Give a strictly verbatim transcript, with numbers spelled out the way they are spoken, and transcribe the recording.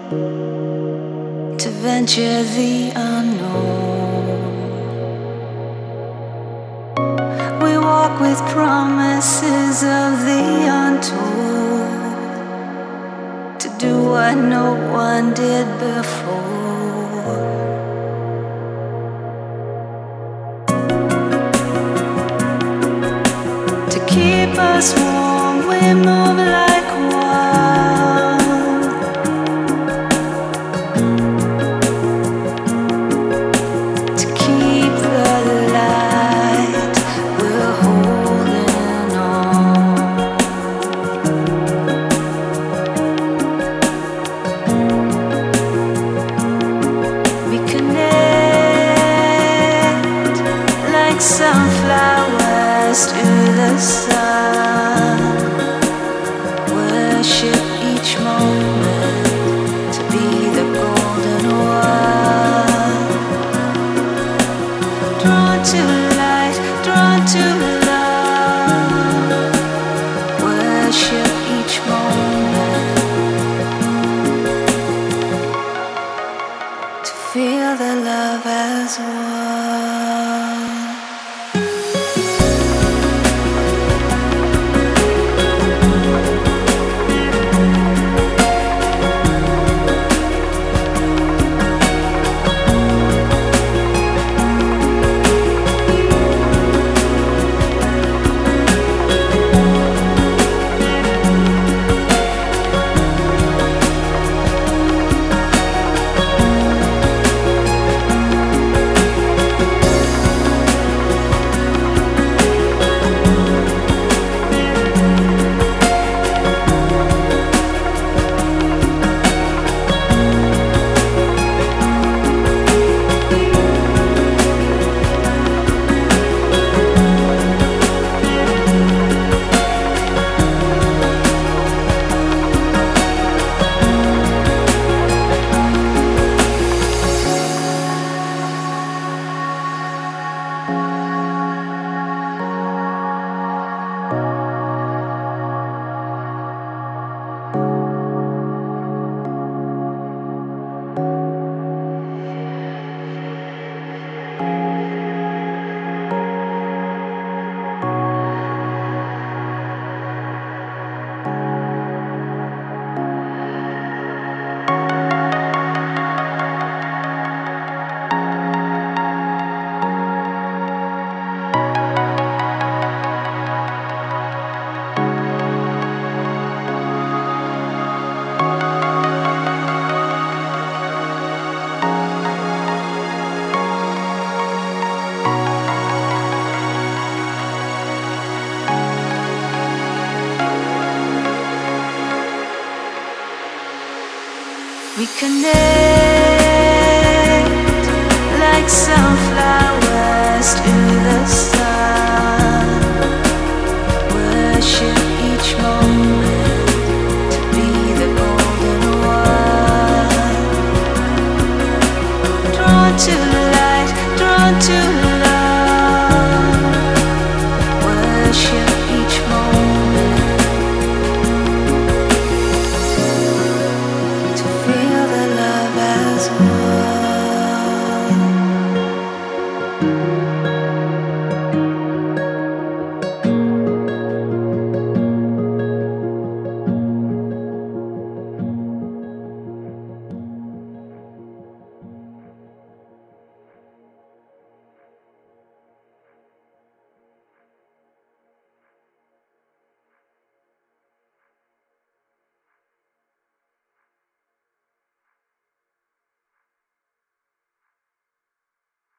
to venture the unknown. We walk with promises of the untold, to do what no one did before. To keep us warm, we move like one. To keep the light, we're holding on. We connect like sunflowers to the sun. Worship each moment to be the golden one. Drawn to light, drawn to love. Worship each moment to feel the love as one. We connect like sunflowers to the sun. Worship each moment to be the golden one. Drawn to light, drawn to light.